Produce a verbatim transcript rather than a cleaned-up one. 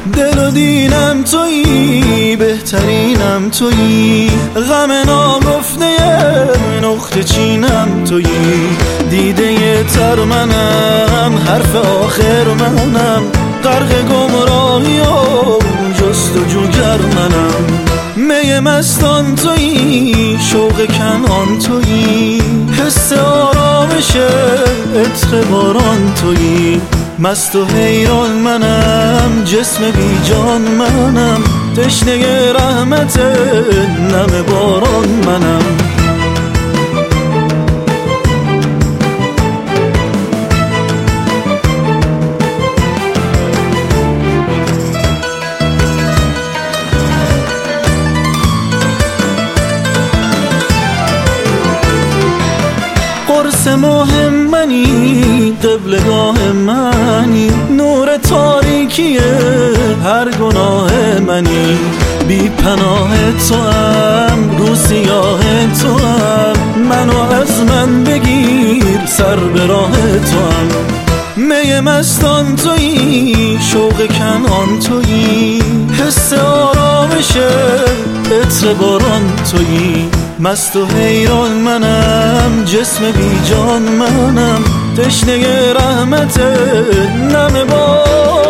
دل و دینم تویی، بهترینم تویی، غم ناگفته نقطه چینم تویی. دیده تر منم، حرف آخر منم، غرق گمراهی و جستجوگر منم. می مستان تویی، شوق کنان تویی، حس آرامش عطر باران تویی. مست و حیران منم، جسم بی جان منم، تشنه رحمت نم باران منم. قرص مهم منی، قبلگاه منی، نور تاریکی هر گناه منی. بی پناه تو هم، رو سیاه تو هم، منو از من بگیر، سر به راه تو هم. می مستان تویی، شوق کنان تویی، حس آرامش عطر باران تویی. مست و حیران منم، جسم بی جان منم، تشنه رحمت نم باران